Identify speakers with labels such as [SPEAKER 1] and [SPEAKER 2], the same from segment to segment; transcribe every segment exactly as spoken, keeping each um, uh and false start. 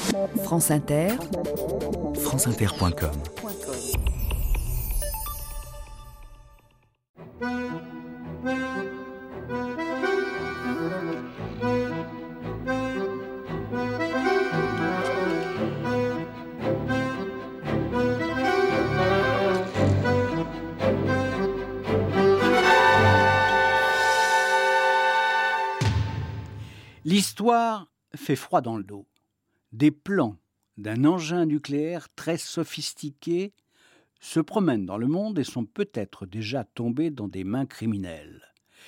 [SPEAKER 1] France Inter,
[SPEAKER 2] franceinter point com.
[SPEAKER 3] L'histoire fait froid dans le dos. Des plans d'un engin nucléaire très sophistiqué se promènent dans le monde et sont peut-être déjà tombés dans des mains criminelles.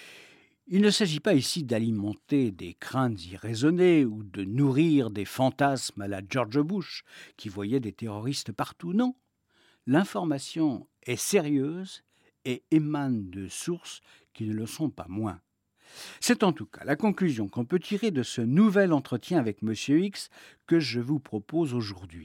[SPEAKER 3] Il ne s'agit pas ici d'alimenter des craintes irraisonnées ou de nourrir des fantasmes à la George Bush qui voyait des terroristes partout. Non, l'information est sérieuse et émane de sources qui ne le sont pas moins. C'est en tout cas la conclusion qu'on peut tirer de ce nouvel entretien avec Monsieur X que je vous propose aujourd'hui.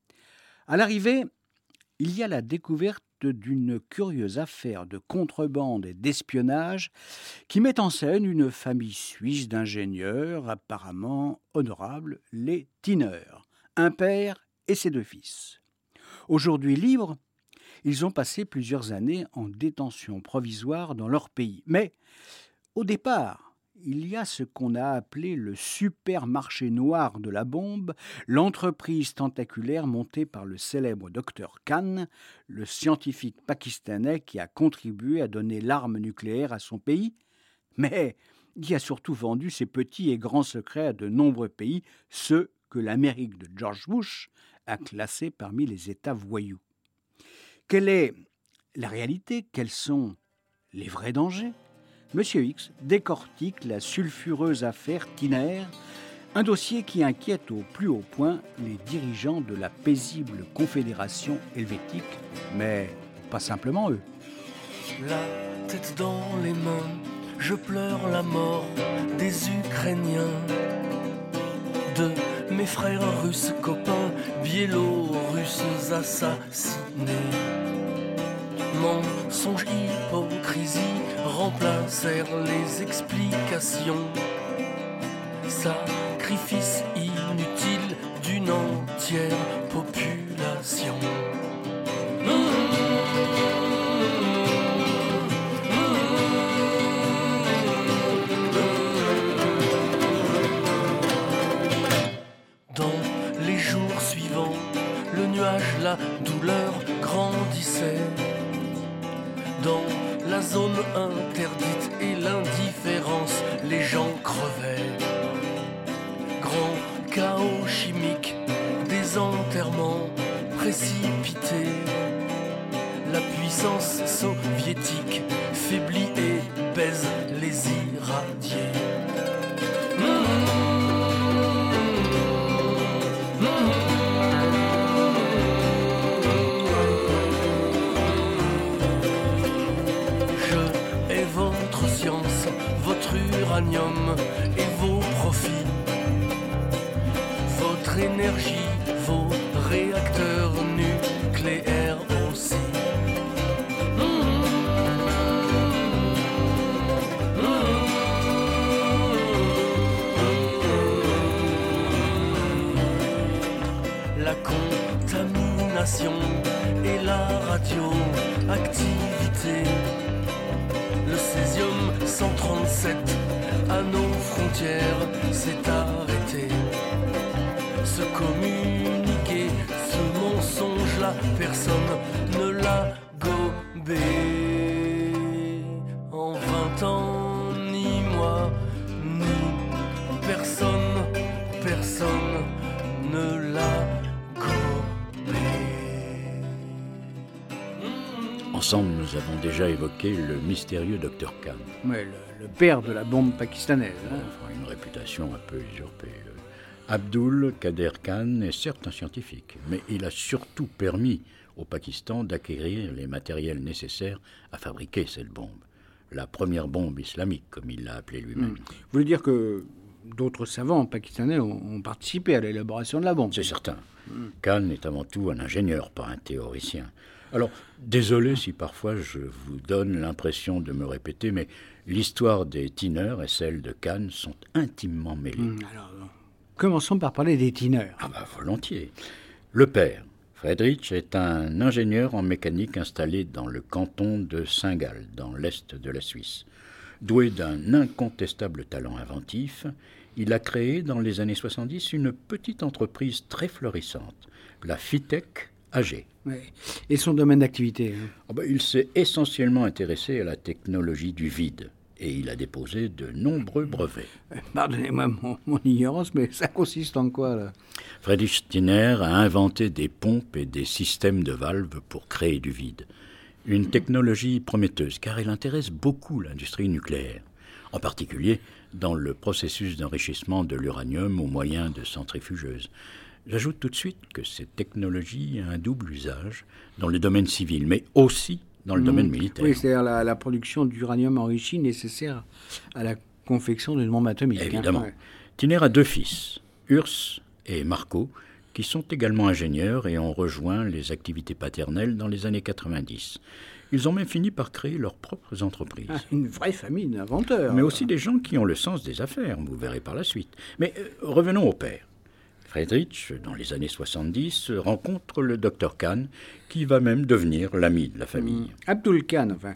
[SPEAKER 3] À l'arrivée, il y a la découverte d'une curieuse affaire de contrebande et d'espionnage qui met en scène une famille suisse d'ingénieurs apparemment honorables, les Tiner, un père et ses deux fils. Aujourd'hui libres, ils ont passé plusieurs années en détention provisoire dans leur pays. Mais au départ, il y a ce qu'on a appelé le supermarché noir de la bombe, l'entreprise tentaculaire montée par le célèbre docteur Khan, le scientifique pakistanais qui a contribué à donner l'arme nucléaire à son pays, mais qui a surtout vendu ses petits et grands secrets à de nombreux pays, ceux que l'Amérique de George Bush a classés parmi les États voyous. Quelle est la réalité? Quels sont les vrais dangers? Monsieur X décortique la sulfureuse affaire Tiner, un dossier qui inquiète au plus haut point les dirigeants de la paisible confédération helvétique, mais pas simplement eux.
[SPEAKER 4] La tête dans les mains, je pleure la mort des Ukrainiens, de mes frères russes copains, biélorusses assassinés. Mensonge, hypocrisie remplacèrent les explications. Sacrifice inutile d'une entière population. Dans les jours suivants, le nuage, la douleur grandissait. Dans la zone interdite et l'indifférence, les gens crevaient. Grand chaos chimique, des enterrements précipités. La puissance soviétique faiblit et baise les irradiés. Votre uranium et vos profits, votre énergie, vos réacteurs nucléaires aussi. La contamination et la radioactivité. Le césium cent trente-sept à nos frontières s'est arrêté. Ce communiqué, ce mensonge-là, personne ne l'a gobé. En vingt ans, ni moi, ni personne, personne ne l'a gobé.
[SPEAKER 5] Ensemble, nous avons déjà évoqué le mystérieux docteur Khan.
[SPEAKER 3] Ouais, le, le père de la bombe pakistanaise. Hein.
[SPEAKER 5] Enfin, une réputation un peu usurpée. Abdul Qader Khan est certes un scientifique, mais il a surtout permis au Pakistan d'acquérir les matériels nécessaires à fabriquer cette bombe. La première bombe islamique, comme il l'a appelée lui-même.
[SPEAKER 3] Mmh. Vous voulez dire que d'autres savants pakistanais ont, ont participé à l'élaboration de la bombe?
[SPEAKER 5] C'est certain. Mmh. Khan est avant tout un ingénieur, pas un théoricien. Alors, désolé si parfois je vous donne l'impression de me répéter, mais l'histoire des Tiner et celle de Khan sont intimement mêlées.
[SPEAKER 3] Mmh, alors, Commençons par parler des Tiner.
[SPEAKER 5] Ah bah volontiers. Le père, Friedrich, est un ingénieur en mécanique installé dans le canton de Saint-Gall, dans l'est de la Suisse. Doué d'un incontestable talent inventif, il a créé dans les années soixante-dix une petite entreprise très florissante, la Fitech A G.
[SPEAKER 3] Oui. Et son domaine d'activité hein?
[SPEAKER 5] Oh ben, il s'est essentiellement intéressé à la technologie du vide et il a déposé de nombreux brevets.
[SPEAKER 3] Pardonnez-moi mon, mon ignorance, mais ça consiste en quoi là?
[SPEAKER 5] Friedrich Tiner a inventé des pompes et des systèmes de valves pour créer du vide. Une technologie prometteuse car elle intéresse beaucoup l'industrie nucléaire, en particulier dans le processus d'enrichissement de l'uranium au moyen de centrifugeuses. J'ajoute tout de suite que cette technologie a un double usage dans le domaine civil, mais aussi dans le mmh. domaine militaire.
[SPEAKER 3] Oui, c'est-à-dire la, la production d'uranium enrichi nécessaire à la confection d'une bombe atomique.
[SPEAKER 5] Évidemment.
[SPEAKER 3] Hein, ouais.
[SPEAKER 5] Tiner a deux fils, Urs et Marco, qui sont également ingénieurs et ont rejoint les activités paternelles dans les années quatre-vingt-dix. Ils ont même fini par créer leurs propres entreprises.
[SPEAKER 3] Ah, une vraie famille d'inventeurs.
[SPEAKER 5] Mais aussi des gens qui ont le sens des affaires, vous verrez par la suite. Mais euh, revenons au père. Friedrich, dans les années soixante-dix, rencontre le docteur Kahn, qui va même devenir l'ami de la famille.
[SPEAKER 3] Mmh. Abdul Kahn, enfin,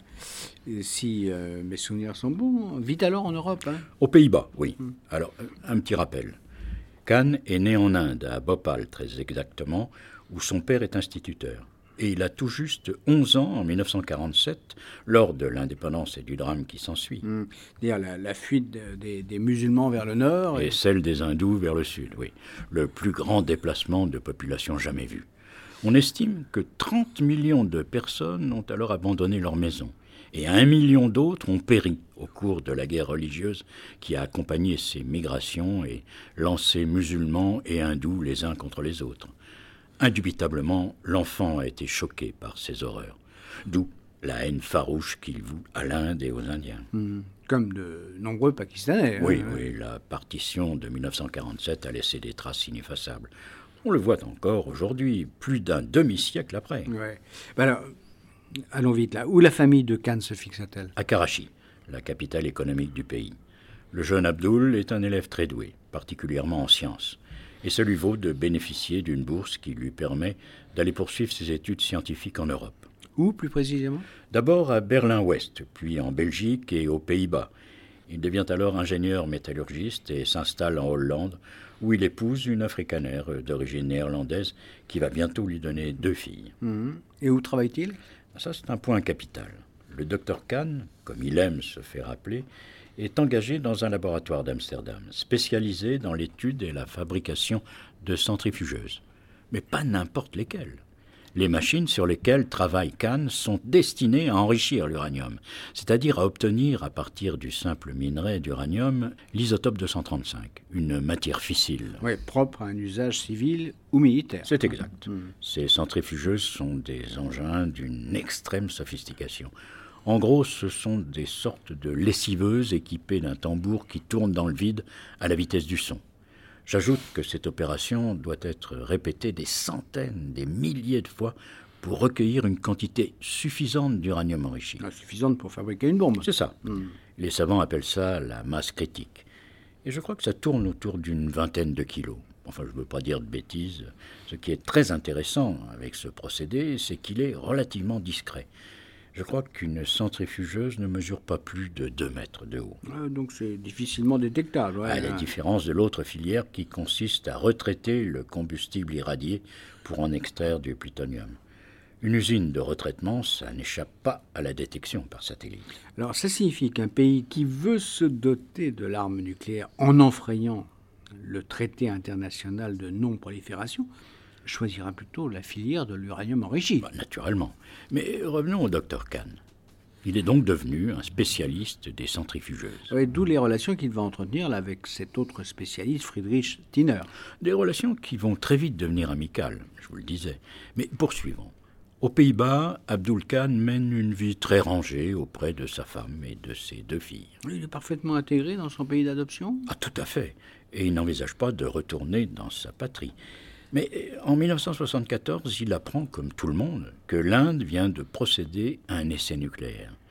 [SPEAKER 3] si euh, mes souvenirs sont bons, vit alors en Europe. Hein.
[SPEAKER 5] Aux Pays-Bas, oui. Mmh. Alors, un petit rappel. Kahn est né en Inde, à Bhopal très exactement, où son père est instituteur. Et il a tout juste onze ans, en mille neuf cent quarante-sept, lors de l'indépendance et du drame qui s'ensuit.
[SPEAKER 3] Mmh. C'est-à-dire la, la fuite de, des, des musulmans vers le nord.
[SPEAKER 5] Et,
[SPEAKER 3] et
[SPEAKER 5] celle des hindous vers le sud, oui. Le plus grand déplacement de population jamais vu. On estime que trente millions de personnes ont alors abandonné leur maison. Et un million d'autres ont péri au cours de la guerre religieuse qui a accompagné ces migrations et lancé musulmans et hindous les uns contre les autres. Indubitablement, l'enfant a été choqué par ces horreurs, d'où la haine farouche qu'il voue à l'Inde et aux Indiens.
[SPEAKER 3] Mmh. Comme de nombreux Pakistanais.
[SPEAKER 5] Oui,
[SPEAKER 3] hein.
[SPEAKER 5] oui, la partition de mille neuf cent quarante-sept a laissé des traces ineffaçables. On le voit encore aujourd'hui, plus d'un demi-siècle après.
[SPEAKER 3] Ouais. Ben alors, allons vite là. Où la famille de Kahn se fixe-t-elle?
[SPEAKER 5] À Karachi, la capitale économique du pays. Le jeune Abdul est un élève très doué, particulièrement en sciences. Et ça lui vaut de bénéficier d'une bourse qui lui permet d'aller poursuivre ses études scientifiques en Europe.
[SPEAKER 3] Où, plus précisément?
[SPEAKER 5] D'abord à Berlin-Ouest, puis en Belgique et aux Pays-Bas. Il devient alors ingénieur métallurgiste et s'installe en Hollande, où il épouse une africanaire d'origine néerlandaise qui va bientôt lui donner deux filles.
[SPEAKER 3] Mmh. Et où travaille-t-il?
[SPEAKER 5] Ça, c'est un point capital. Le docteur Kahn, comme il aime se faire appeler, est engagé dans un laboratoire d'Amsterdam, spécialisé dans l'étude et la fabrication de centrifugeuses. Mais pas n'importe lesquelles. Les machines sur lesquelles travaille Kahn sont destinées à enrichir l'uranium, c'est-à-dire à obtenir, à partir du simple minerai d'uranium, l'isotope deux cent trente-cinq, une matière fissile.
[SPEAKER 3] Oui, propre à un usage civil ou militaire.
[SPEAKER 5] C'est exact.
[SPEAKER 3] Mmh.
[SPEAKER 5] Ces centrifugeuses sont des engins d'une extrême sophistication. En gros, ce sont des sortes de lessiveuses équipées d'un tambour qui tourne dans le vide à la vitesse du son. J'ajoute que cette opération doit être répétée des centaines, des milliers de fois pour recueillir une quantité suffisante d'uranium enrichi.
[SPEAKER 3] Ah, suffisante pour fabriquer une bombe.
[SPEAKER 5] C'est ça.
[SPEAKER 3] Mmh.
[SPEAKER 5] Les savants appellent ça la masse critique. Et je crois que ça tourne autour d'une vingtaine de kilos. Enfin, je ne veux pas dire de bêtises. Ce qui est très intéressant avec ce procédé, c'est qu'il est relativement discret. Je crois qu'une centrifugeuse ne mesure pas plus de deux mètres de haut.
[SPEAKER 3] Ah, donc c'est difficilement détectable. Ouais,
[SPEAKER 5] à la
[SPEAKER 3] ouais.
[SPEAKER 5] différence de l'autre filière qui consiste à retraiter le combustible irradié pour en extraire du plutonium. Une usine de retraitement, ça n'échappe pas à la détection par satellite.
[SPEAKER 3] Alors ça signifie qu'un pays qui veut se doter de l'arme nucléaire en enfreignant le traité international de non-prolifération choisira plutôt la filière de l'uranium enrichi.
[SPEAKER 5] Bah, naturellement. Mais revenons au docteur Kahn. Il est donc devenu un spécialiste des centrifugeuses.
[SPEAKER 3] Oui, d'où les relations qu'il va entretenir là, avec cet autre spécialiste, Friedrich Tiner.
[SPEAKER 5] Des relations qui vont très vite devenir amicales, je vous le disais. Mais poursuivons. Aux Pays-Bas, Abdul Kahn mène une vie très rangée auprès de sa femme et de ses deux filles.
[SPEAKER 3] Il est parfaitement intégré dans son pays d'adoption?
[SPEAKER 5] Ah, tout à fait. Et il n'envisage pas de retourner dans sa patrie. Mais en mille neuf cent soixante-quatorze, il apprend, comme tout le monde, que l'Inde vient de procéder à un essai nucléaire.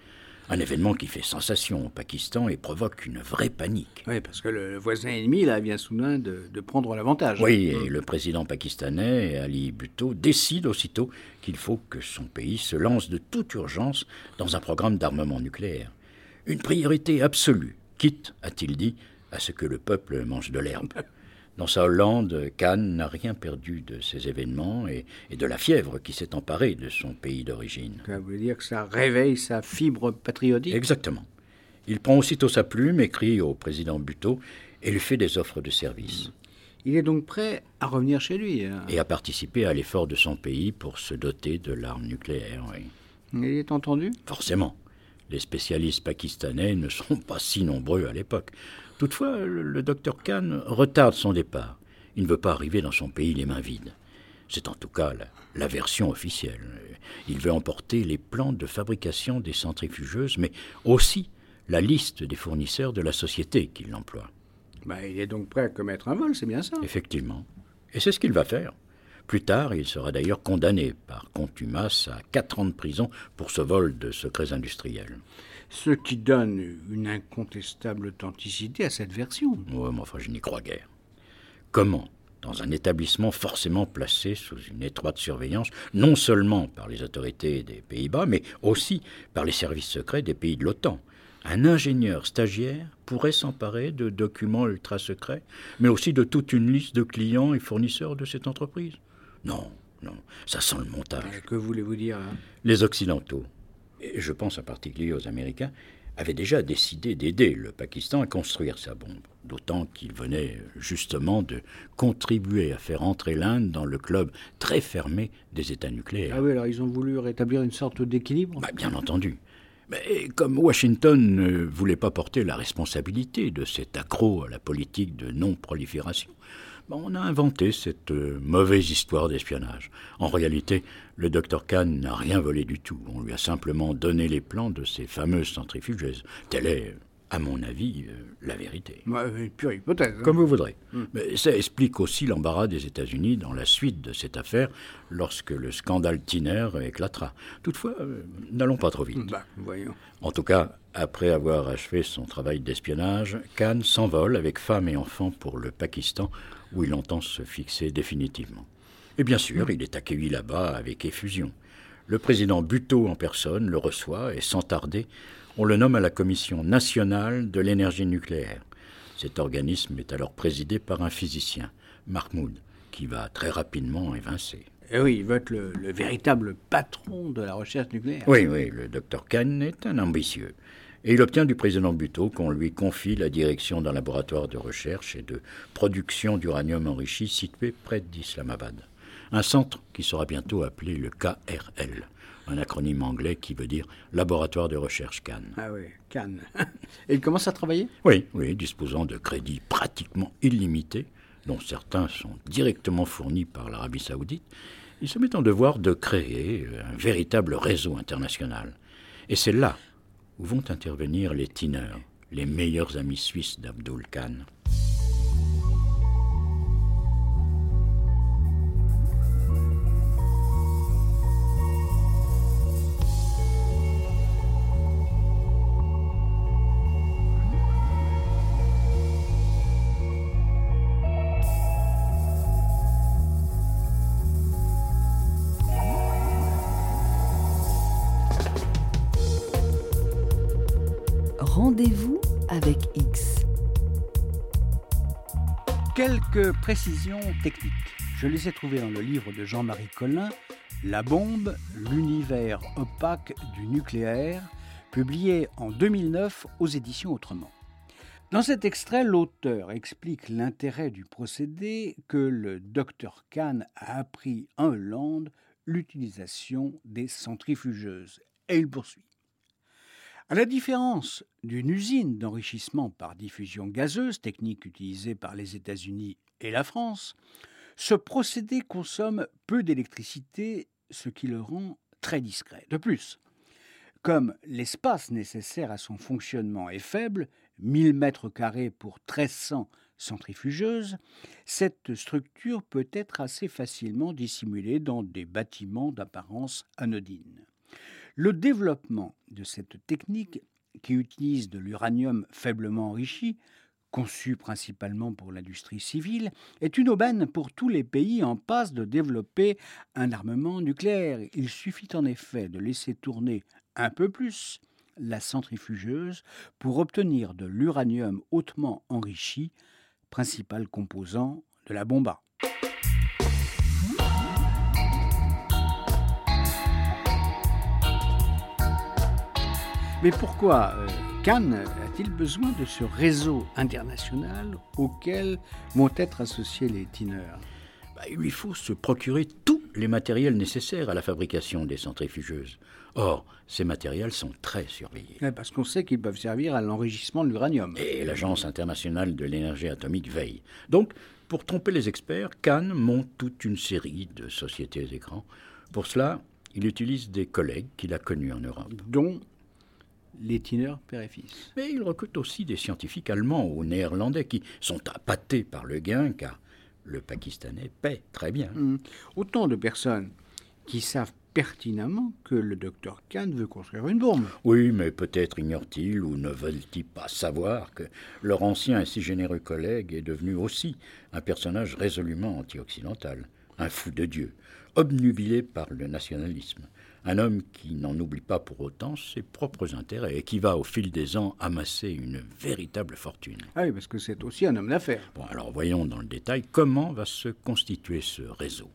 [SPEAKER 5] Un événement qui fait sensation au Pakistan et provoque une vraie panique.
[SPEAKER 3] Oui, parce que le voisin ennemi, là, vient soudain de, de prendre l'avantage.
[SPEAKER 5] Oui, et le président pakistanais, Ali Bhutto, décide aussitôt qu'il faut que son pays se lance de toute urgence dans un programme d'armement nucléaire. Une priorité absolue, quitte, a-t-il dit, à ce que le peuple mange de l'herbe. Dans sa Hollande, Khan n'a rien perdu de ces événements et, et de la fièvre qui s'est emparée de son pays d'origine.
[SPEAKER 3] Ça veut dire que ça réveille sa fibre patriotique?
[SPEAKER 5] Exactement. Il prend aussitôt sa plume, écrit au président Bhutto et lui fait des offres de service.
[SPEAKER 3] Il est donc prêt à revenir chez lui. Hein.
[SPEAKER 5] Et à participer à l'effort de son pays pour se doter de l'arme nucléaire, oui.
[SPEAKER 3] Il est entendu?
[SPEAKER 5] Forcément. Les spécialistes pakistanais ne sont pas si nombreux à l'époque. Toutefois, le, le docteur Khan retarde son départ. Il ne veut pas arriver dans son pays les mains vides. C'est en tout cas la, la version officielle. Il veut emporter les plans de fabrication des centrifugeuses, mais aussi la liste des fournisseurs de la société qui l'emploie.
[SPEAKER 3] Ben, il est donc prêt à commettre un vol, c'est bien ça?
[SPEAKER 5] Effectivement. Et c'est ce qu'il va faire. Plus tard, il sera d'ailleurs condamné par contumace à quatre ans de prison pour ce vol de secrets industriels.
[SPEAKER 3] Ce qui donne une incontestable authenticité à cette version.
[SPEAKER 5] Ouais, mais enfin, je n'y crois guère. Comment, dans un établissement forcément placé sous une étroite surveillance, non seulement par les autorités des Pays-Bas, mais aussi par les services secrets des pays de l'OTAN, un ingénieur stagiaire pourrait s'emparer de documents ultra-secrets, mais aussi de toute une liste de clients et fournisseurs de cette entreprise? Non, non, ça sent le montage.
[SPEAKER 3] Mais que voulez-vous dire hein?
[SPEAKER 5] Les Occidentaux, et je pense en particulier aux Américains, avaient déjà décidé d'aider le Pakistan à construire sa bombe, d'autant qu'il venait justement de contribuer à faire entrer l'Inde dans le club très fermé des États nucléaires.
[SPEAKER 3] Ah oui, alors ils ont voulu rétablir une sorte d'équilibre?
[SPEAKER 5] Bah, bien entendu. Mais comme Washington ne voulait pas porter la responsabilité de cet accroc à la politique de non-prolifération, ben on a inventé cette euh, mauvaise histoire d'espionnage. En réalité, le docteur Khan n'a rien volé du tout. On lui a simplement donné les plans de ces fameuses centrifugeuses. Telle est, à mon avis, euh, la vérité.
[SPEAKER 3] Ouais, une pure hypothèse. Hein.
[SPEAKER 5] Comme vous voudrez.
[SPEAKER 3] Mm.
[SPEAKER 5] Mais ça explique aussi l'embarras des États-Unis dans la suite de cette affaire, lorsque le scandale Tiner éclatera. Toutefois, euh, n'allons pas trop vite.
[SPEAKER 3] Bah, voyons.
[SPEAKER 5] En tout cas, après avoir achevé son travail d'espionnage, Khan s'envole avec femme et enfants pour le Pakistan, où il entend se fixer définitivement. Et bien sûr, il est accueilli là-bas avec effusion. Le président Bhutto en personne le reçoit et sans tarder, on le nomme à la Commission nationale de l'énergie nucléaire. Cet organisme est alors présidé par un physicien, Mahmoud, qui va très rapidement évincer.
[SPEAKER 3] Et oui, il veut être le, le véritable patron de la recherche nucléaire.
[SPEAKER 5] Oui, oui, le docteur Khan est un ambitieux. Et il obtient du président Bhutto qu'on lui confie la direction d'un laboratoire de recherche et de production d'uranium enrichi situé près d'Islamabad. Un centre qui sera bientôt appelé le K R L, un acronyme anglais qui veut dire Laboratoire de recherche Khan.
[SPEAKER 3] Ah oui, Khan. Et il commence à travailler?
[SPEAKER 5] Oui, oui, disposant de crédits pratiquement illimités, dont certains sont directement fournis par l'Arabie Saoudite, il se met en devoir de créer un véritable réseau international. Et c'est là où vont intervenir les Tiner, les meilleurs amis suisses d'Abdul Khan.
[SPEAKER 1] Rendez-vous avec X.
[SPEAKER 3] Quelques précisions techniques. Je les ai trouvées dans le livre de Jean-Marie Collin, La bombe, l'univers opaque du nucléaire, publié en deux mille neuf aux éditions Autrement. Dans cet extrait, l'auteur explique l'intérêt du procédé que le docteur Khan a appris en Hollande l'utilisation des centrifugeuses. Et il poursuit. À la différence d'une usine d'enrichissement par diffusion gazeuse, technique utilisée par les États-Unis et la France, ce procédé consomme peu d'électricité, ce qui le rend très discret. De plus, comme l'espace nécessaire à son fonctionnement est faible, mille mètres carrés pour mille trois cents centrifugeuses, cette structure peut être assez facilement dissimulée dans des bâtiments d'apparence anodine. Le développement de cette technique, qui utilise de l'uranium faiblement enrichi, conçu principalement pour l'industrie civile, est une aubaine pour tous les pays en passe de développer un armement nucléaire. Il suffit en effet de laisser tourner un peu plus la centrifugeuse pour obtenir de l'uranium hautement enrichi, principal composant de la bombe A. Mais pourquoi euh, Cannes a-t-il besoin de ce réseau international auquel vont être associés les tineurs ?
[SPEAKER 5] Bah, il lui faut se procurer tous les matériels nécessaires à la fabrication des centrifugeuses. Or, ces matériels sont très surveillés.
[SPEAKER 3] Ouais, parce qu'on sait qu'ils peuvent servir à l'enrichissement de l'uranium.
[SPEAKER 5] Et l'Agence internationale de l'énergie atomique veille. Donc, pour tromper les experts, Cannes monte toute une série de sociétés écrans. Pour cela, il utilise des collègues qu'il a connus en Europe.
[SPEAKER 3] Dont les tineurs père et fils.
[SPEAKER 5] Mais il recrute aussi des scientifiques allemands ou néerlandais qui sont appâtés par le gain, car le Pakistanais paie très bien.
[SPEAKER 3] Mmh. Autant de personnes qui savent pertinemment que le docteur Cannes veut construire une bombe.
[SPEAKER 5] Oui, mais peut-être ignorent-ils ou ne veulent-ils pas savoir que leur ancien et si généreux collègue est devenu aussi un personnage résolument anti-occidental, un fou de Dieu, obnubilé par le nationalisme, un homme qui n'en oublie pas pour autant ses propres intérêts et qui va au fil des ans amasser une véritable fortune.
[SPEAKER 3] Ah oui, parce que c'est aussi un homme d'affaires.
[SPEAKER 5] Bon, alors voyons dans le détail comment va se constituer ce réseau.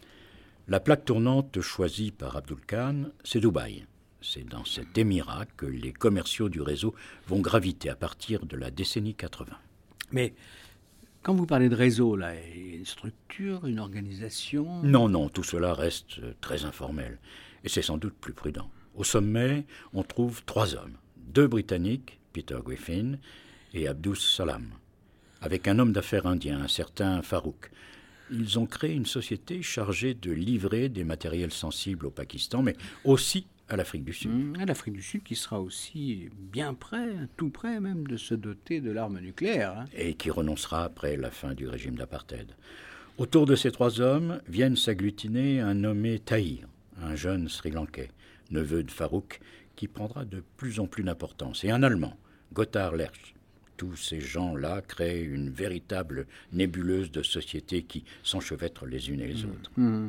[SPEAKER 5] La plaque tournante choisie par Abdul Khan, c'est Dubaï. C'est dans cet émirat que les commerciaux du réseau vont graviter à partir de la décennie quatre-vingts.
[SPEAKER 3] Mais quand vous parlez de réseau, là, il y a une structure, une organisation...
[SPEAKER 5] Non, non, tout cela reste très informel. Et c'est sans doute plus prudent. Au sommet, on trouve trois hommes. Deux Britanniques, Peter Griffin et Abdus Salam, avec un homme d'affaires indien, un certain Farouk. Ils ont créé une société chargée de livrer des matériels sensibles au Pakistan, mais aussi à l'Afrique du Sud.
[SPEAKER 3] Mmh, à l'Afrique du Sud qui sera aussi bien près, tout près même, de se doter de l'arme nucléaire. Hein.
[SPEAKER 5] Et qui renoncera après la fin du régime d'apartheid. Autour de ces trois hommes viennent s'agglutiner un nommé Tahir, un jeune Sri-Lankais, neveu de Farouk, qui prendra de plus en plus d'importance, et un Allemand, Gotthard Lerch. Tous ces gens-là créent une véritable nébuleuse de sociétés qui s'enchevêtrent les unes et les autres.
[SPEAKER 3] Mmh.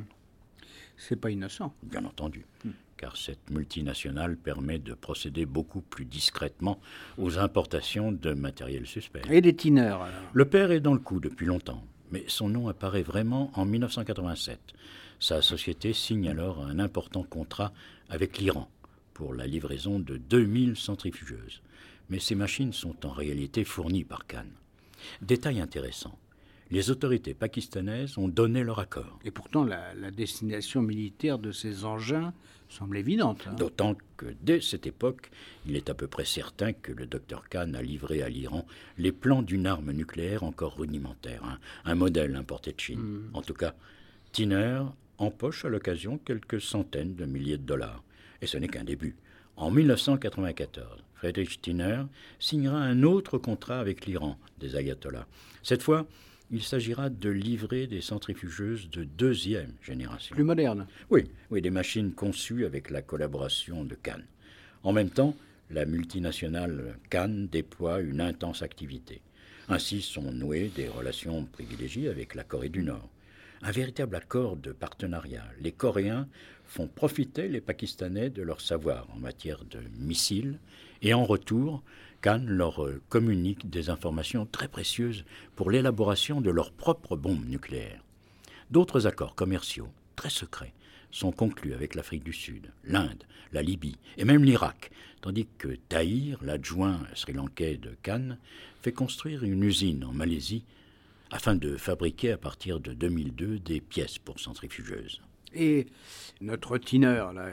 [SPEAKER 3] C'est pas innocent.
[SPEAKER 5] Bien entendu, mmh. car cette multinationale permet de procéder beaucoup plus discrètement aux importations de matériel suspect.
[SPEAKER 3] Et des tineurs, alors ?
[SPEAKER 5] Le père est dans le coup depuis longtemps, mais son nom apparaît vraiment en mille neuf cent quatre-vingt-sept. Sa société signe alors un important contrat avec l'Iran pour la livraison de deux mille centrifugeuses. Mais ces machines sont en réalité fournies par Cannes. Détail intéressant, les autorités pakistanaises ont donné leur accord.
[SPEAKER 3] Et pourtant, la, la destination militaire de ces engins semble évidente. Hein.
[SPEAKER 5] D'autant que dès cette époque, il est à peu près certain que le docteur Khan a livré à l'Iran les plans d'une arme nucléaire encore rudimentaire, hein, un modèle importé de Chine. Mm. En tout cas, Tiner empoche à l'occasion quelques centaines de milliers de dollars. Et ce n'est qu'un début. En mille neuf cent quatre-vingt-quatorze, Friedrich Tiner signera un autre contrat avec l'Iran des ayatollahs. Cette fois, il s'agira de livrer des centrifugeuses de deuxième génération.
[SPEAKER 3] Plus modernes.
[SPEAKER 5] Oui, oui, des machines conçues avec la collaboration de Cannes. En même temps, la multinationale Cannes déploie une intense activité. Ainsi sont nouées des relations privilégiées avec la Corée du Nord. Un véritable accord de partenariat. Les Coréens font profiter les Pakistanais de leur savoir en matière de missiles et en retour, Cannes leur communique des informations très précieuses pour l'élaboration de leurs propres bombes nucléaires. D'autres accords commerciaux, très secrets, sont conclus avec l'Afrique du Sud, l'Inde, la Libye et même l'Irak, tandis que Tahir, l'adjoint sri-lankais de Cannes, fait construire une usine en Malaisie afin de fabriquer à partir de deux mille deux des pièces pour centrifugeuses.
[SPEAKER 3] Et notre Tiner, là,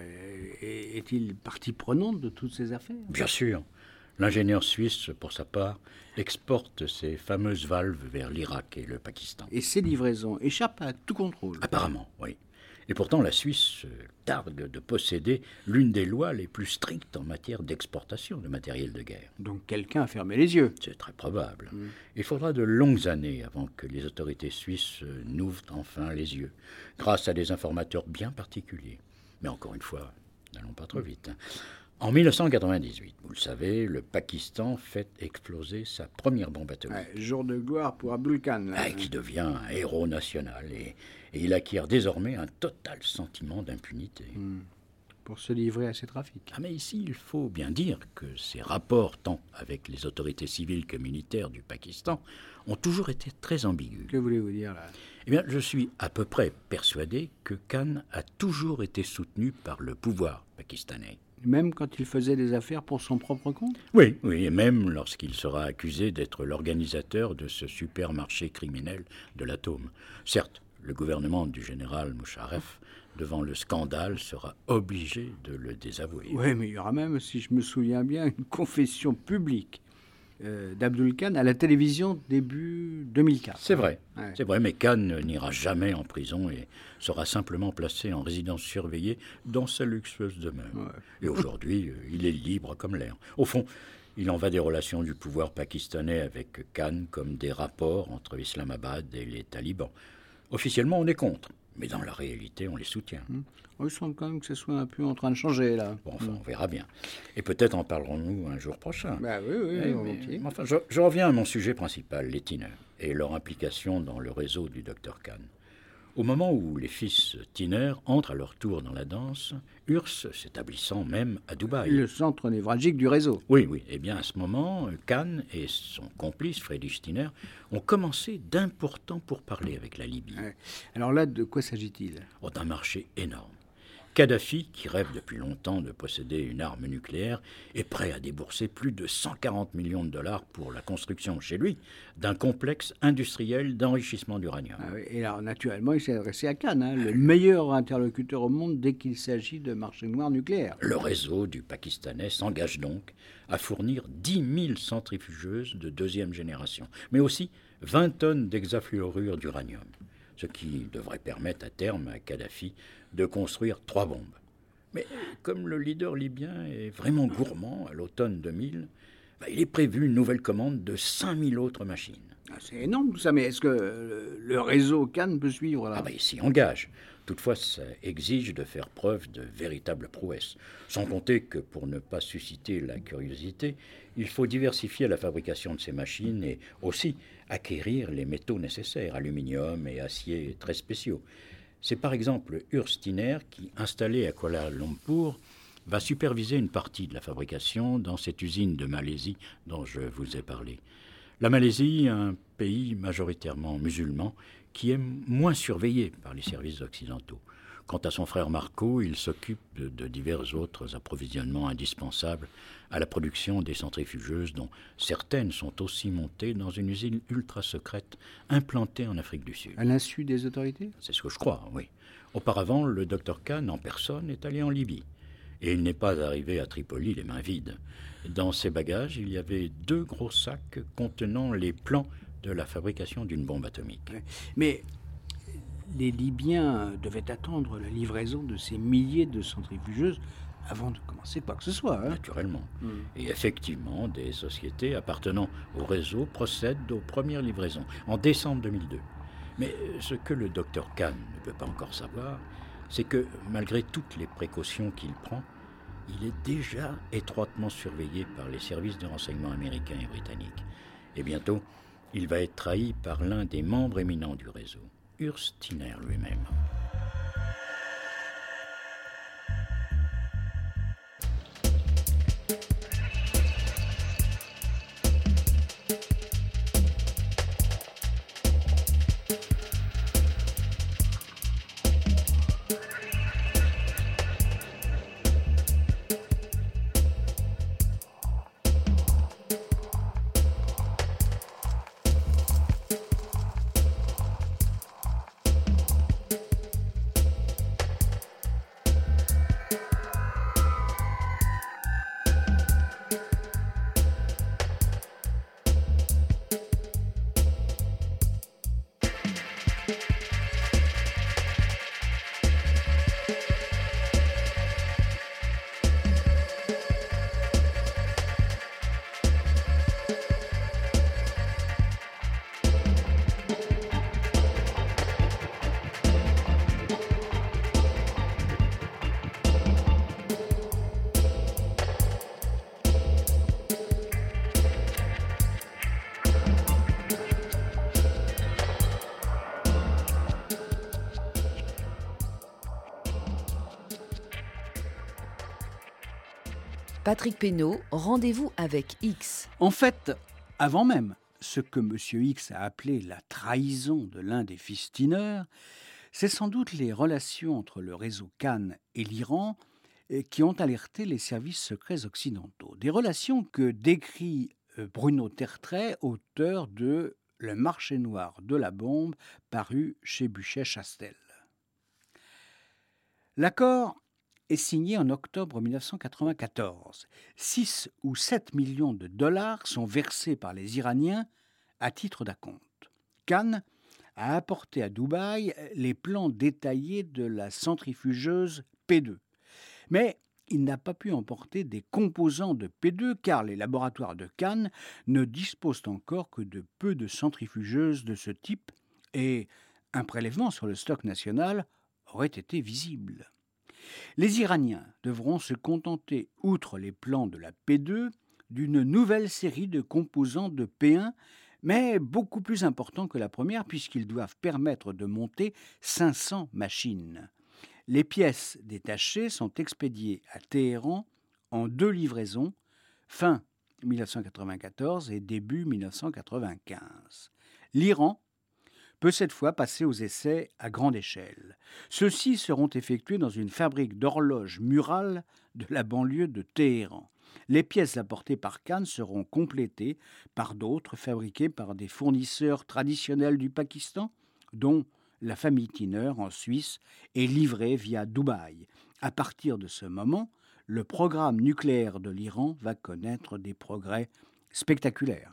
[SPEAKER 3] est-il partie prenante de toutes ces affaires ?
[SPEAKER 5] Bien sûr. L'ingénieur suisse, pour sa part, exporte ces fameuses valves vers l'Irak et le Pakistan.
[SPEAKER 3] Et ces livraisons échappent à tout contrôle ?
[SPEAKER 5] Apparemment, oui. Et pourtant, la Suisse se targue de posséder l'une des lois les plus strictes en matière d'exportation de matériel de guerre.
[SPEAKER 3] Donc quelqu'un a fermé les yeux.
[SPEAKER 5] C'est très probable.
[SPEAKER 3] Mmh.
[SPEAKER 5] Il faudra de longues années avant que les autorités suisses n'ouvrent enfin les yeux, grâce à des informateurs bien particuliers. Mais encore une fois, n'allons pas trop vite. En mille neuf cent quatre-vingt-dix-huit, vous le savez, le Pakistan fait exploser sa première bombe atomique.
[SPEAKER 3] Ouais, jour de gloire pour Abdul Khan. Là.
[SPEAKER 5] Ah, qui devient un héros national et, et il acquiert désormais un total sentiment d'impunité.
[SPEAKER 3] Mmh. Pour se livrer à ces trafics.
[SPEAKER 5] Ah, mais ici, il faut bien dire que ses rapports, tant avec les autorités civiles que militaires du Pakistan, ont toujours été très ambigus.
[SPEAKER 3] Que voulez-vous dire là ?
[SPEAKER 5] Eh bien, je suis à peu près persuadé que Khan a toujours été soutenu par le pouvoir pakistanais.
[SPEAKER 3] Même quand il faisait des affaires pour son propre compte ?
[SPEAKER 5] Oui, oui, et même lorsqu'il sera accusé d'être l'organisateur de ce supermarché criminel de l'atome. Certes, le gouvernement du général Musharraf, devant le scandale, sera obligé de le désavouer.
[SPEAKER 3] Oui, mais il y aura même, si je me souviens bien, une confession publique euh, d'Abdul Khan à la télévision début deux mille quatre.
[SPEAKER 5] C'est vrai,
[SPEAKER 3] ouais.
[SPEAKER 5] c'est vrai, mais Khan n'ira jamais en prison et sera simplement placé en résidence surveillée dans sa luxueuse demeure. Ouais. Et aujourd'hui, il est libre comme l'air. Au fond, il en va des relations du pouvoir pakistanais avec Khan comme des rapports entre Islamabad et les talibans. Officiellement, on est contre, mais dans la réalité, on les soutient.
[SPEAKER 3] Mmh. Il semble quand même que ce soit un peu en train de changer, là.
[SPEAKER 5] Bon, enfin, on verra bien. Et peut-être en parlerons-nous un jour prochain.
[SPEAKER 3] Bah oui, oui,
[SPEAKER 5] eh,
[SPEAKER 3] mais,
[SPEAKER 5] mais, enfin, je, je reviens à mon sujet principal, les Tiner, et leur implication dans le réseau du docteur Khan. Au moment où les fils Tiner entrent à leur tour dans la danse, U R S S s'établissant même à Dubaï.
[SPEAKER 3] Le centre névralgique du réseau.
[SPEAKER 5] Oui, oui. Eh bien, à ce moment, Khan et son complice, Friedrich Tiner, ont commencé d'importants pourparlers avec la Libye.
[SPEAKER 3] Ouais. Alors là, de quoi s'agit-il ?
[SPEAKER 5] Oh, d'un marché énorme. Kadhafi, qui rêve depuis longtemps de posséder une arme nucléaire, est prêt à débourser plus de cent quarante millions de dollars pour la construction chez lui d'un complexe industriel d'enrichissement d'uranium.
[SPEAKER 3] Ah oui, et alors, naturellement, il s'est adressé à Khan, hein, le meilleur interlocuteur au monde dès qu'il s'agit de marché noir nucléaire.
[SPEAKER 5] Le réseau du Pakistanais s'engage donc à fournir dix mille centrifugeuses de deuxième génération, mais aussi vingt tonnes d'hexafluorure d'uranium, ce qui devrait permettre à terme à Kadhafi de construire trois bombes. Mais comme le leader libyen est vraiment gourmand à l'automne deux mille, bah, il est prévu une nouvelle commande de cinq mille autres machines.
[SPEAKER 3] Ah, c'est énorme tout ça, mais est-ce que le réseau Khan peut suivre là ?
[SPEAKER 5] Ah bah, il s'y engage. Toutefois, ça exige de faire preuve de véritables prouesses. Sans compter que pour ne pas susciter la curiosité, il faut diversifier la fabrication de ces machines et aussi acquérir les métaux nécessaires, aluminium et acier très spéciaux. C'est par exemple U R S S Tiner qui, installé à Kuala Lumpur, va superviser une partie de la fabrication dans cette usine de Malaisie dont je vous ai parlé. La Malaisie, un pays majoritairement musulman, qui est moins surveillé par les services occidentaux. Quant à son frère Marco, il s'occupe de, de divers autres approvisionnements indispensables à la production des centrifugeuses, dont certaines sont aussi montées dans une usine ultra secrète implantée en Afrique du Sud.
[SPEAKER 3] À l'insu des autorités ?
[SPEAKER 5] C'est ce que je crois, oui. Auparavant, le docteur Khan, en personne, est allé en Libye. Et il n'est pas arrivé à Tripoli les mains vides. Dans ses bagages, il y avait deux gros sacs contenant les plans de la fabrication d'une bombe atomique.
[SPEAKER 3] Mais les Libyens devaient attendre la livraison de ces milliers de centrifugeuses avant de commencer quoi que ce soit. Hein.
[SPEAKER 5] Naturellement.
[SPEAKER 3] Mmh.
[SPEAKER 5] Et effectivement, des sociétés appartenant au réseau procèdent aux premières livraisons en décembre deux mille deux. Mais ce que le docteur Khan ne peut pas encore savoir, c'est que malgré toutes les précautions qu'il prend, il est déjà étroitement surveillé par les services de renseignement américains et britanniques. Et bientôt, il va être trahi par l'un des membres éminents du réseau, U R S S Tiner lui-même.
[SPEAKER 1] Patrick Pénaud, rendez-vous avec X.
[SPEAKER 3] En fait, avant même ce que M. X a appelé la trahison de l'un des fils Tiner, c'est sans doute les relations entre le réseau Cannes et l'Iran qui ont alerté les services secrets occidentaux. Des relations que décrit Bruno Tertrais, auteur de « Le marché noir de la bombe » paru chez Buchet-Chastel. L'accord est signé en octobre mille neuf cent quatre-vingt-quatorze. six ou sept millions de dollars sont versés par les Iraniens à titre d'acompte. Cannes a apporté à Dubaï les plans détaillés de la centrifugeuse P deux. Mais il n'a pas pu emporter des composants de P deux car les laboratoires de Cannes ne disposent encore que de peu de centrifugeuses de ce type et un prélèvement sur le stock national aurait été visible. Les Iraniens devront se contenter, outre les plans de la P deux, d'une nouvelle série de composants de P un, mais beaucoup plus importants que la première puisqu'ils doivent permettre de monter cinq cents machines. Les pièces détachées sont expédiées à Téhéran en deux livraisons, fin mille neuf cent quatre-vingt-quatorze et début mille neuf cent quatre-vingt-quinze. L'Iran peut cette fois passer aux essais à grande échelle. Ceux-ci seront effectués dans une fabrique d'horloges murales de la banlieue de Téhéran. Les pièces apportées par Cannes seront complétées par d'autres fabriquées par des fournisseurs traditionnels du Pakistan, dont la famille Tiner en Suisse est livrée via Dubaï. À partir de ce moment, le programme nucléaire de l'Iran va connaître des progrès spectaculaires.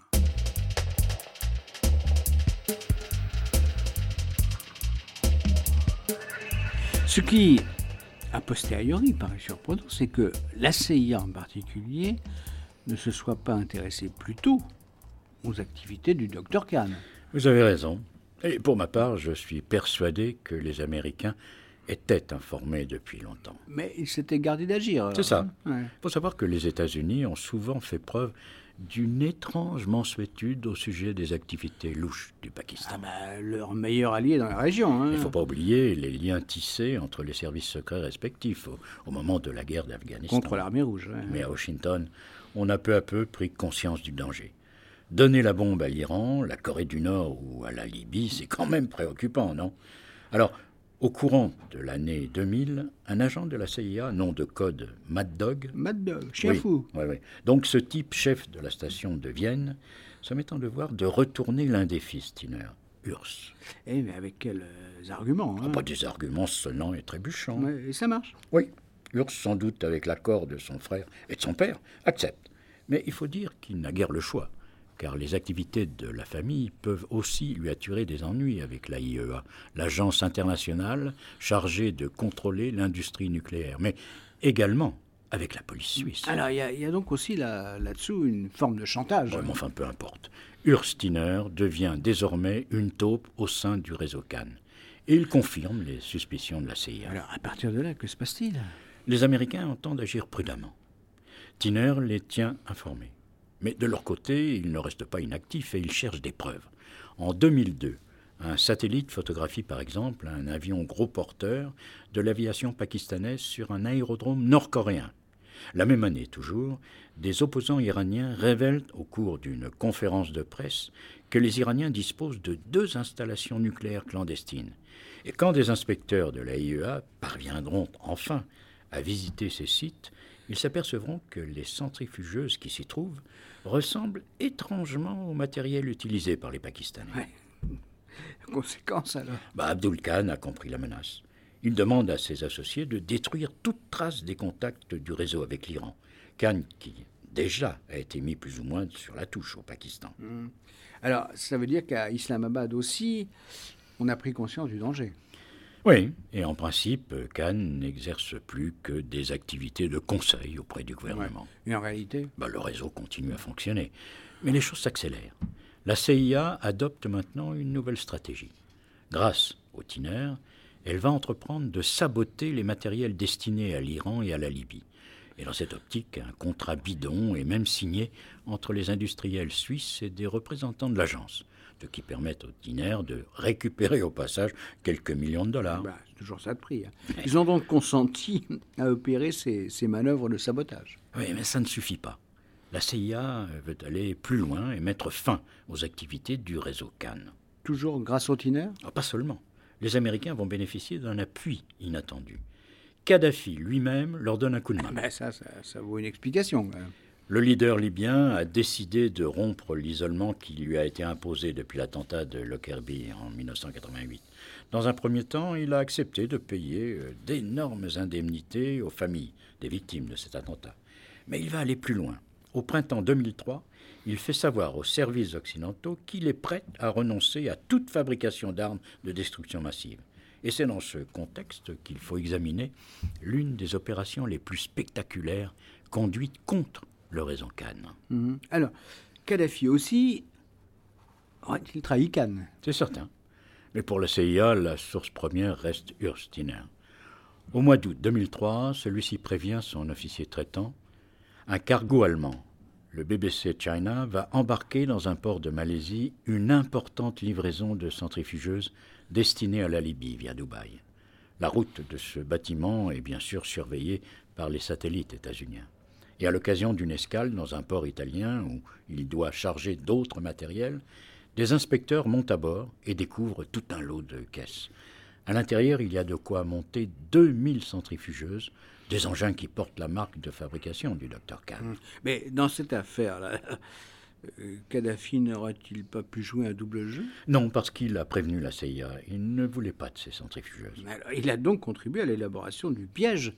[SPEAKER 3] Ce qui, a posteriori, paraît surprenant, c'est que la C I A en particulier ne se soit pas intéressée plus tôt aux activités du docteur Cannes.
[SPEAKER 5] Vous avez raison. Et pour ma part, je suis persuadé que les Américains étaient informés depuis longtemps.
[SPEAKER 3] Mais ils s'étaient gardés d'agir.
[SPEAKER 5] C'est ça. Il
[SPEAKER 3] ouais.
[SPEAKER 5] faut savoir que les États-Unis ont souvent fait preuve d'une étrange mansuétude au sujet des activités louches du Pakistan.
[SPEAKER 3] Ah bah, leur meilleur allié dans la région. Hein.
[SPEAKER 5] Il ne faut pas oublier les liens tissés entre les services secrets respectifs au, au moment de la guerre d'Afghanistan.
[SPEAKER 3] Contre l'armée rouge. Ouais.
[SPEAKER 5] Mais à Washington, on a peu à peu pris conscience du danger. Donner la bombe à l'Iran, la Corée du Nord ou à la Libye, c'est quand même préoccupant, non? Alors, au courant de l'année deux mille, un agent de la C I A, nom de code Mad Dog...
[SPEAKER 3] Mad Dog, chien
[SPEAKER 5] oui,
[SPEAKER 3] fou.
[SPEAKER 5] Oui, oui. Donc ce type, chef de la station de Vienne, se met en devoir de retourner l'un des fils Tiner, Urs.
[SPEAKER 3] Eh, mais avec quels euh, arguments hein?
[SPEAKER 5] Ah, pas des arguments sonnants et trébuchants.
[SPEAKER 3] Ouais, et ça marche.
[SPEAKER 5] Oui, Urs, sans doute avec l'accord de son frère et de son père, accepte. Mais il faut dire qu'il n'a guère le choix, car les activités de la famille peuvent aussi lui attirer des ennuis avec l'A I E A, l'agence internationale chargée de contrôler l'industrie nucléaire, mais également avec la police suisse.
[SPEAKER 3] Alors, il y, y a donc aussi là, là-dessous une forme de chantage.
[SPEAKER 5] Ouais, mais enfin, peu importe. Urs Tiner devient désormais une taupe au sein du réseau Cannes. Et il confirme les suspicions de la C I A.
[SPEAKER 3] Alors, à partir de là, que se passe-t-il?
[SPEAKER 5] Les Américains entendent agir prudemment. Tiner les tient informés. Mais de leur côté, ils ne restent pas inactifs et ils cherchent des preuves. En deux mille deux, un satellite photographie par exemple un avion gros porteur de l'aviation pakistanaise sur un aérodrome nord-coréen. La même année toujours, des opposants iraniens révèlent au cours d'une conférence de presse que les Iraniens disposent de deux installations nucléaires clandestines. Et quand des inspecteurs de l'A I E A parviendront enfin à visiter ces sites, ils s'apercevront que les centrifugeuses qui s'y trouvent ressemblent étrangement au matériel utilisé par les Pakistanais.
[SPEAKER 3] Ouais. Conséquence alors
[SPEAKER 5] bah, Abdul Khan a compris la menace. Il demande à ses associés de détruire toute trace des contacts du réseau avec l'Iran. Khan, qui déjà a été mis plus ou moins sur la touche au Pakistan.
[SPEAKER 3] Mmh. Alors, ça veut dire qu'à Islamabad aussi, on a pris conscience du danger.
[SPEAKER 5] Oui, et en principe, Khan n'exerce plus que des activités de conseil auprès du gouvernement.
[SPEAKER 3] Ouais. Et en réalité
[SPEAKER 5] bah, le réseau continue à fonctionner. Mais les choses s'accélèrent. La C I A adopte maintenant une nouvelle stratégie. Grâce au Tiner, elle va entreprendre de saboter les matériels destinés à l'Iran et à la Libye. Et dans cette optique, un contrat bidon est même signé entre les industriels suisses et des représentants de l'agence. ce qui permet aux Tiner de récupérer au passage quelques millions de dollars.
[SPEAKER 3] Bah, c'est toujours ça de prix. Hein. Ils ont donc consenti à opérer ces, ces manœuvres de sabotage.
[SPEAKER 5] Oui, mais ça ne suffit pas. La C I A veut aller plus loin et mettre fin aux activités du réseau Cannes.
[SPEAKER 3] Toujours grâce aux Tiner ?
[SPEAKER 5] Ah, pas seulement. Les Américains vont bénéficier d'un appui inattendu. Kadhafi lui-même leur donne un coup de main.
[SPEAKER 3] Ah ben ça, ça, ça vaut une explication. Quand même.
[SPEAKER 5] Le leader libyen a décidé de rompre l'isolement qui lui a été imposé depuis l'attentat de Lockerbie en mille neuf cent quatre-vingt-huit. Dans un premier temps, il a accepté de payer d'énormes indemnités aux familles des victimes de cet attentat. Mais il va aller plus loin. Au printemps deux mille trois, il fait savoir aux services occidentaux qu'il est prêt à renoncer à toute fabrication d'armes de destruction massive. Et c'est dans ce contexte qu'il faut examiner l'une des opérations les plus spectaculaires conduites contre le réseau Cannes.
[SPEAKER 3] Mmh. Alors, Kadhafi aussi, aurait-il trahi Cannes ?
[SPEAKER 5] C'est certain. Mais pour la C I A, la source première reste Urs Tiner. Au mois d'août deux mille trois, celui-ci prévient son officier traitant. Un cargo allemand, le B B C China, va embarquer dans un port de Malaisie une importante livraison de centrifugeuses destinée à la Libye via Dubaï. La route de ce bâtiment est bien sûr surveillée par les satellites états-uniens. Et à l'occasion d'une escale dans un port italien où il doit charger d'autres matériels, des inspecteurs montent à bord et découvrent tout un lot de caisses. À l'intérieur, il y a de quoi monter deux mille centrifugeuses, des engins qui portent la marque de fabrication du docteur Cannes.
[SPEAKER 3] Mais dans cette affaire-là, Kadhafi n'aurait-il pas pu jouer un double jeu ?
[SPEAKER 5] Non, parce qu'il a prévenu la C I A. Il ne voulait pas de ces centrifugeuses.
[SPEAKER 3] Alors, il a donc contribué à l'élaboration du piège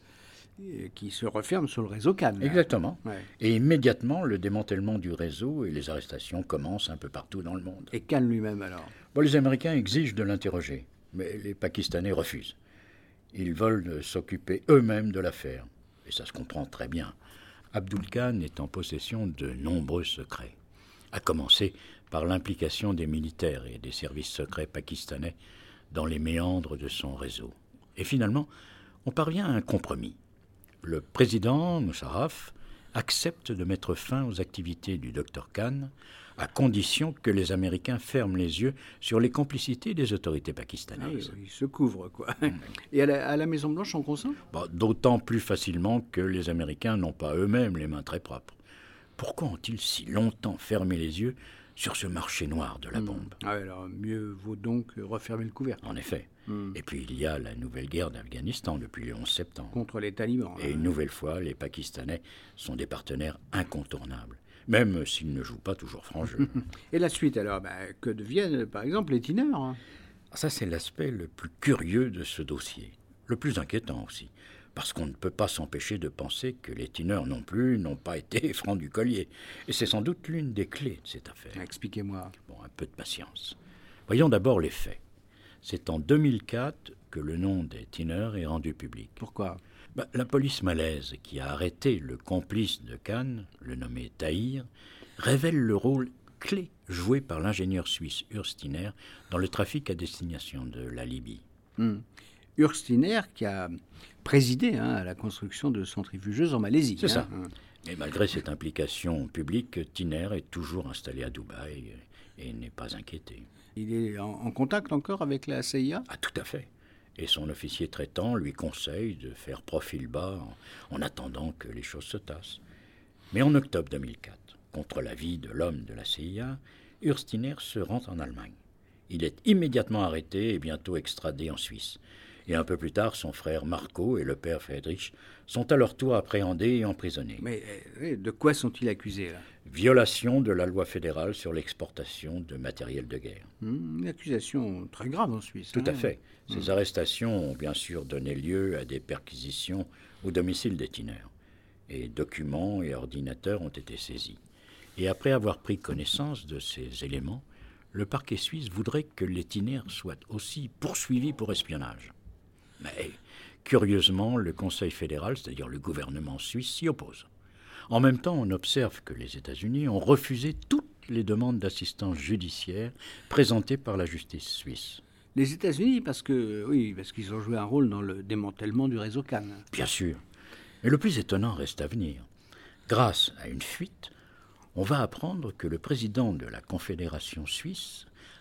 [SPEAKER 3] qui se referme sur le réseau Cannes.
[SPEAKER 5] Exactement.
[SPEAKER 3] Ouais.
[SPEAKER 5] Et immédiatement, le démantèlement du réseau et les arrestations commencent un peu partout dans le monde.
[SPEAKER 3] Et Cannes lui-même, alors ?
[SPEAKER 5] Bon, les Américains exigent de l'interroger, mais les Pakistanais refusent. Ils veulent s'occuper eux-mêmes de l'affaire. Et ça se comprend très bien. Abdul Khan est en possession de nombreux secrets, à commencer par l'implication des militaires et des services secrets pakistanais dans les méandres de son réseau. Et finalement, on parvient à un compromis. Le président Musharraf accepte de mettre fin aux activités du docteur Khan à condition que les Américains ferment les yeux sur les complicités des autorités pakistanaises.
[SPEAKER 3] Ah oui, il se couvre, quoi. Et à la, à la Maison-Blanche, on consent ?
[SPEAKER 5] Bon, d'autant plus facilement que les Américains n'ont pas eux-mêmes les mains très propres. Pourquoi ont-ils si longtemps fermé les yeux sur ce marché noir de la bombe ?
[SPEAKER 3] mmh. Ah oui, alors mieux vaut donc refermer le couvercle.
[SPEAKER 5] En effet.
[SPEAKER 3] mmh.
[SPEAKER 5] Et puis il y a la nouvelle guerre d'Afghanistan depuis le onze septembre.
[SPEAKER 3] Contre les talibans.
[SPEAKER 5] Et une nouvelle fois, les Pakistanais sont des partenaires incontournables, même s'ils ne jouent pas toujours franc jeu.
[SPEAKER 3] Et la suite, alors, bah, que deviennent, par exemple, les Tiner ?
[SPEAKER 5] Ça, c'est l'aspect le plus curieux de ce dossier, le plus inquiétant aussi, parce qu'on ne peut pas s'empêcher de penser que les Tiner non plus n'ont pas été francs du collier. Et c'est sans doute l'une des clés de cette affaire.
[SPEAKER 3] Expliquez-moi.
[SPEAKER 5] Bon, un peu de patience. Voyons d'abord les faits. C'est en deux mille quatre que le nom des Tiner est rendu public.
[SPEAKER 3] Pourquoi ?
[SPEAKER 5] Bah, la police malaise qui a arrêté le complice de Khan, le nommé Tahir, révèle le rôle clé joué par l'ingénieur suisse Urs Tiner dans le trafic à destination de la Libye.
[SPEAKER 3] Hum. Urs Tiner qui a présidé hein, à la construction de centrifugeuses en Malaisie.
[SPEAKER 5] C'est
[SPEAKER 3] hein.
[SPEAKER 5] ça. Et malgré cette implication publique, Tiner est toujours installé à Dubaï et n'est pas inquiété.
[SPEAKER 3] Il est en, en contact encore avec la C I A ?
[SPEAKER 5] Ah, tout à fait. Et son officier traitant lui conseille de faire profil bas en, en attendant que les choses se tassent. Mais en octobre deux mille quatre, contre l'avis de l'homme de la C I A, Urs Tiner se rend en Allemagne. Il est immédiatement arrêté et bientôt extradé en Suisse. Et un peu plus tard, son frère Marco et le père Friedrich sont à leur tour appréhendés et emprisonnés.
[SPEAKER 3] Mais de quoi sont-ils accusés, là ?
[SPEAKER 5] Violation de la loi fédérale sur l'exportation de matériel de guerre.
[SPEAKER 3] Une accusation très grave en Suisse.
[SPEAKER 5] Tout
[SPEAKER 3] hein.
[SPEAKER 5] à fait. Ces mmh. arrestations ont bien sûr donné lieu à des perquisitions au domicile des Tiner. Et documents et ordinateurs ont été saisis. Et après avoir pris connaissance de ces éléments, le parquet suisse voudrait que les Tiner soient aussi poursuivis pour espionnage. Mais, curieusement, le Conseil fédéral, c'est-à-dire le gouvernement suisse, s'y oppose. En même temps, on observe que les États-Unis ont refusé toutes les demandes d'assistance judiciaire présentées par la justice suisse.
[SPEAKER 3] Les États-Unis, parce que oui, parce qu'ils ont joué un rôle dans le démantèlement du réseau Cannes.
[SPEAKER 5] Bien sûr. Mais le plus étonnant reste à venir. Grâce à une fuite, on va apprendre que le président de la Confédération suisse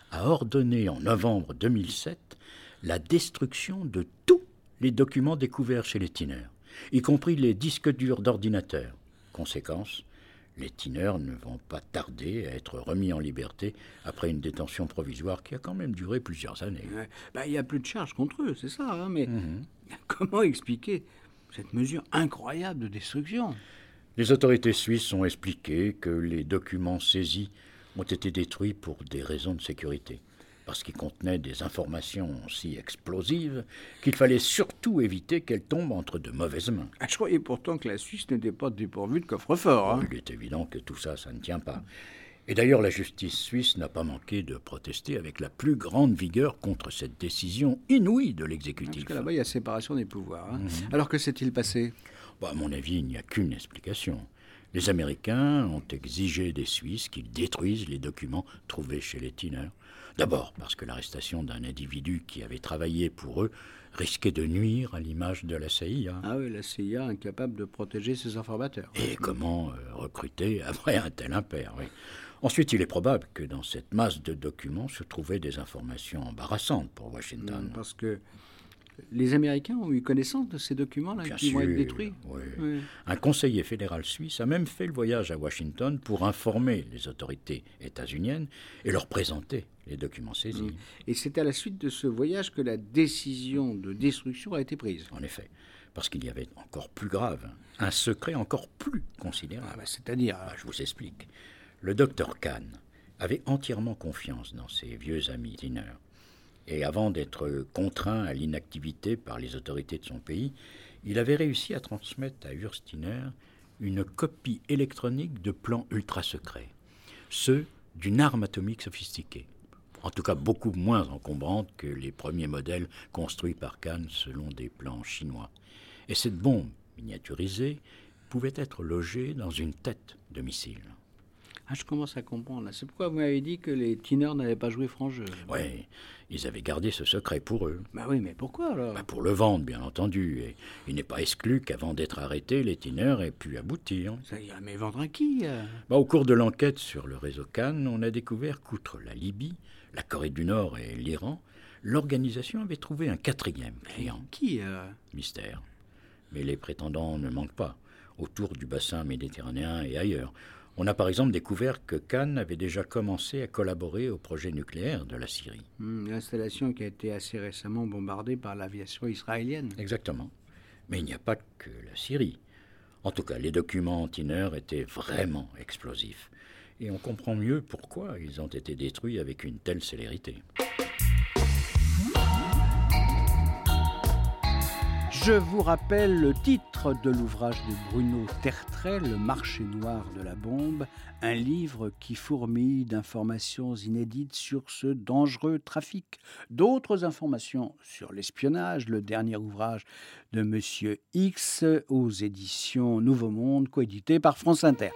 [SPEAKER 5] a ordonné en novembre deux mille sept la destruction de tous les documents découverts chez les Tiner, y compris les disques durs d'ordinateur. Conséquence, les Tiner ne vont pas tarder à être remis en liberté après une détention provisoire qui a quand même duré plusieurs années.
[SPEAKER 3] Ouais. Bah, il n'y a plus de charges contre eux, c'est ça, hein, mais
[SPEAKER 5] Mmh.
[SPEAKER 3] comment expliquer cette mesure incroyable de destruction?
[SPEAKER 5] Les autorités suisses ont expliqué que les documents saisis ont été détruits pour des raisons de sécurité, parce qu'ils contenaient des informations si explosives qu'il fallait surtout éviter qu'elles tombent entre de mauvaises mains.
[SPEAKER 3] Ah, je croyais pourtant que la Suisse n'était pas dépourvue de coffre-fort. Hein.
[SPEAKER 5] Il est évident que tout ça, ça ne tient pas. Et d'ailleurs, la justice suisse n'a pas manqué de protester avec la plus grande vigueur contre cette décision inouïe de l'exécutif.
[SPEAKER 3] Parce que là-bas, il y a séparation des pouvoirs. Hein. Mmh. Alors que s'est-il passé?
[SPEAKER 5] Bah, à mon avis, il n'y a qu'une explication. Les Américains ont exigé des Suisses qu'ils détruisent les documents trouvés chez les Tiner. D'abord parce que l'arrestation d'un individu qui avait travaillé pour eux risquait de nuire à l'image de la C I A.
[SPEAKER 3] Ah oui, la C I A incapable de protéger ses informateurs.
[SPEAKER 5] Et comment euh, recruter après un tel impair, oui. Ensuite, il est probable que dans cette masse de documents se trouvaient des informations embarrassantes pour Washington.
[SPEAKER 3] Mmh, parce que les Américains ont eu connaissance de ces documents-là
[SPEAKER 5] Bien
[SPEAKER 3] qui
[SPEAKER 5] sûr,
[SPEAKER 3] vont être détruits.
[SPEAKER 5] Oui.
[SPEAKER 3] Oui.
[SPEAKER 5] Un conseiller fédéral suisse a même fait le voyage à Washington pour informer les autorités états-uniennes et leur présenter les documents saisis.
[SPEAKER 3] Mmh. Et c'est à la suite de ce voyage que la décision de destruction a été prise.
[SPEAKER 5] En effet, parce qu'il y avait encore plus grave, un secret encore plus considérable.
[SPEAKER 3] Ah bah, c'est-à-dire
[SPEAKER 5] bah, Je vous explique. Le docteur Kahn avait entièrement confiance dans ses vieux amis Tiner. Et avant d'être contraint à l'inactivité par les autorités de son pays, il avait réussi à transmettre à Urs Tiner une copie électronique de plans ultra secrets, ceux d'une arme atomique sophistiquée, en tout cas beaucoup moins encombrante que les premiers modèles construits par Kahn selon des plans chinois. Et cette bombe miniaturisée pouvait être logée dans une tête de missile.
[SPEAKER 3] Ah, je commence à comprendre. Là. C'est pourquoi vous m'avez dit que les Tiner n'avaient pas joué franc jeu.
[SPEAKER 5] Oui, ils avaient gardé ce secret pour eux.
[SPEAKER 3] Bah oui, mais pourquoi alors?
[SPEAKER 5] Bah pour le vendre, bien entendu. Et il n'est pas exclu qu'avant d'être arrêtés, les Tiner aient pu aboutir.
[SPEAKER 3] Ça y est, mais vendre à qui euh
[SPEAKER 5] bah, Au cours de l'enquête sur le réseau Kahn, on a découvert qu'outre la Libye, la Corée du Nord et l'Iran, l'organisation avait trouvé un quatrième client.
[SPEAKER 3] Qui euh...
[SPEAKER 5] Mystère. Mais les prétendants ne manquent pas, autour du bassin méditerranéen et ailleurs. On a par exemple découvert que Kahn avait déjà commencé à collaborer au projet nucléaire de la Syrie.
[SPEAKER 3] Mmh, l'installation qui a été assez récemment bombardée par l'aviation israélienne.
[SPEAKER 5] Exactement. Mais il n'y a pas que la Syrie. En tout cas, les documents Tiner étaient vraiment explosifs. Et on comprend mieux pourquoi ils ont été détruits avec une telle célérité.
[SPEAKER 3] Je vous rappelle le titre de l'ouvrage de Bruno Tertrais, Le marché noir de la bombe, un livre qui fourmille d'informations inédites sur ce dangereux trafic. D'autres informations sur l'espionnage, le dernier ouvrage de Monsieur X aux éditions Nouveau Monde, coédité par France Inter.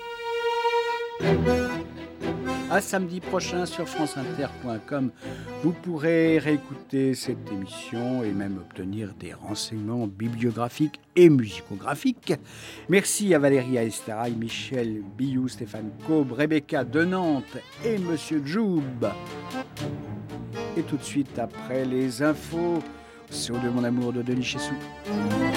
[SPEAKER 3] À samedi prochain sur france inter point com, vous pourrez réécouter cette émission et même obtenir des renseignements bibliographiques et musicographiques. Merci à Valérie Aesterail, Michel Biou, Stéphane Cobe, Rebecca de Nantes et Monsieur Joub. Et tout de suite après les infos, sur de mon amour de Denis Chessou.